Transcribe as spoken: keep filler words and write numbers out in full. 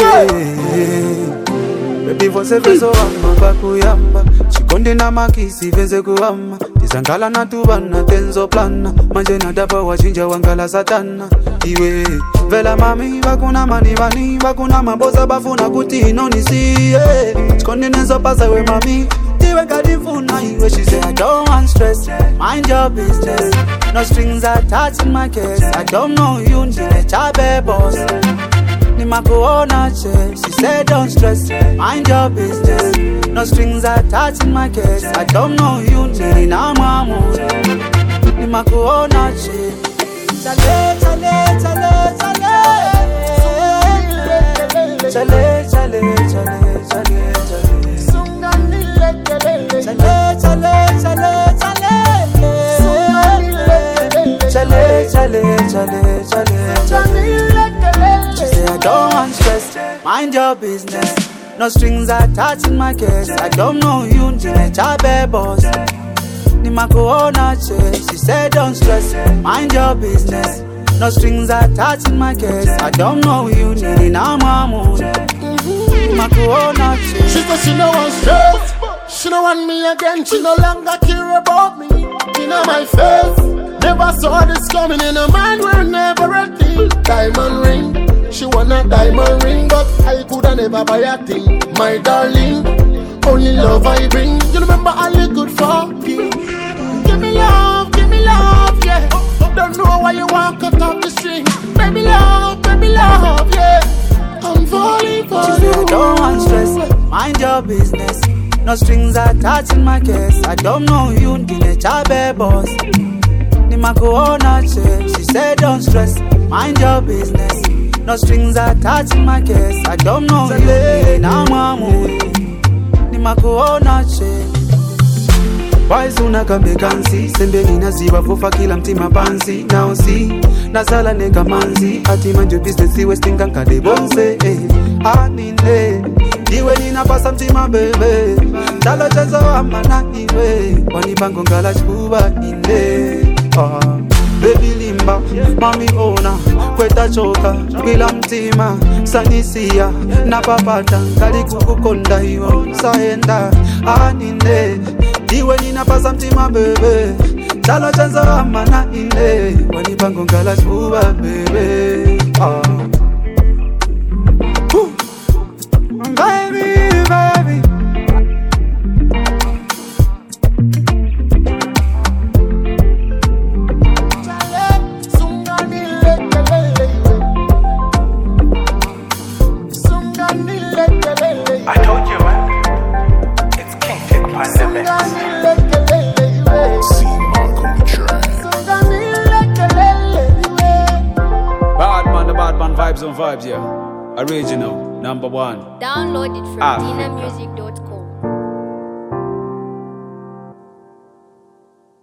Baby vose vezo wama bakuyamba Chikonde na makisi veze kuwama Tizangala na tubana tenzo plana Manje na daba wachinja wangala satana Iwe vela mami bakuna mani mani Bakuna maboza bafuna kuti inonisi Chikonde nenzo pasa we mami Tiwe kadifuna iwe. She say I don't want stress, mind your business. No strings attached in my case. I don't know you, njile chabe boss Ni makuona che. She said don't stress, mind your business. No strings attached in my case. I don't know you, njili na mamu Ni makuona che. Chale, chale, chale, chale Chale, chale, chale, chale, chale Chale, chale, chale, chale Chale, chale, chale, chale, chale She say I don't want stress, mind your business. No strings attached in my case. I don't know you, njile chabe boss Ni makuona che. She said don't stress, mind your business. No strings attached in my case. I don't know you, njili na mamu Ni makuona che. She said she no want stress, she no want me again. She no longer care about me. You know my face, never saw this coming. In her mind we're never ready. Diamond ring, she want a diamond ring, but I coulda never buy a thing. My darling, only love I bring. You remember all the good for you. Give me love, give me love, yeah. Don't know why you want cut off the string. Baby love, baby love, yeah. I'm falling for She you. say I don't want stress, mind your business. No strings attached in my case. I don't know you, njile chabe boss Ni makuona che. She said don't stress, mind your business. No strings attached in my case. I don't know you, njile na mamu Ni makuona che. Wise unakambe kansi Sembe ninaziwa fufa kila mtima pansi. Now see, nasala neka manzi. Ati manjo business iwe stinga nkade bonse eh. Anine Diwe nina pasa mtima bebe. Chalo chezo ama na iwe. Wanipango ngala chuba ine ah. Baby limba, mami ona kweta choka, bila mtima sanisia, na papata kali kukukonda hiyo saenda anine. Diwe nina pasa mtima bebe. Chalo chezo ama na ine. Wanipango ngala chuba bebe ah. Baby, baby I told you, man. It's King Tech Pandemic. Bad man, the bad man vibes on vibes, yeah. Original, number one. Download it from Ah. dina music dot com.